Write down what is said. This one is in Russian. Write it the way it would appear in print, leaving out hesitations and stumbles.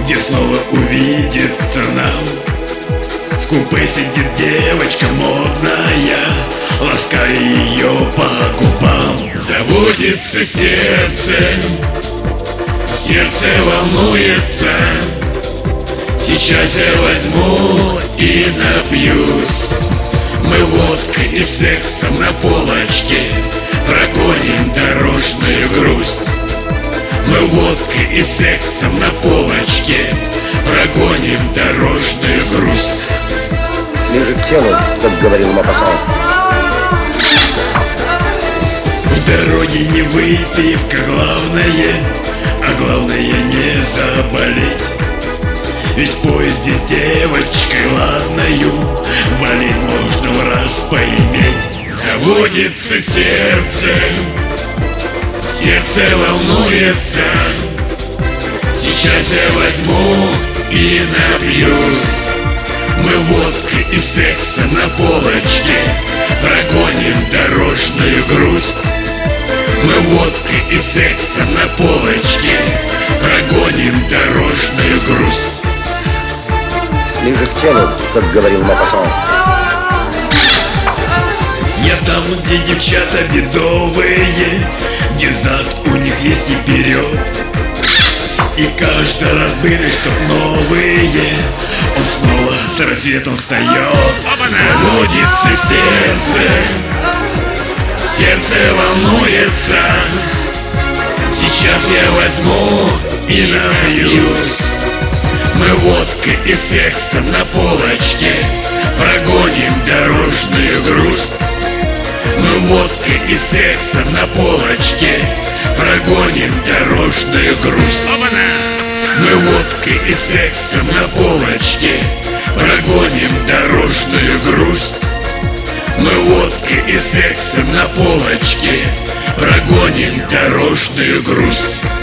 где снова увидеться нам. В купе сидит девочка модная, лаская ее по губам. Заводится сердце, сердце волнуется. Сейчас я возьму и напьюсь. Мы водкой и сексом на полочке прогоним дорожную грусть. Мы водкой и сексом на полочке прогоним дорожную грусть. Ближе к телу, как говорил Мопассан. В дороге не выпивка главное, а главное не заболеть. Ведь в поезде с девочкой ладною болеть можно в раз поиметь. Заводится сердце, сердце волнуется. Сейчас я возьму и напьюсь. Мы водкой и сексом на полочке прогоним дорожную грусть. Мы водкой и сексом на полочке прогоним дорожную грусть. Ближе к телу, как говорил Мопассан. Я там, где девчата бедовые, где зад у них есть и вперед. И каждый раз были чтоб новые, он снова с рассветом встает. Заводится сердце, сердце волнуется. Сейчас я возьму и напьюсь. Мы водкой и сексом на полочке прогоним дорожную грусть. Мы водкой и сексом на полочке прогоним дорожную грусть. Мы водкой и сексом на полочке прогоним дорожную грусть. Мы водкой и сексом на полочке прогоним дорожную грусть.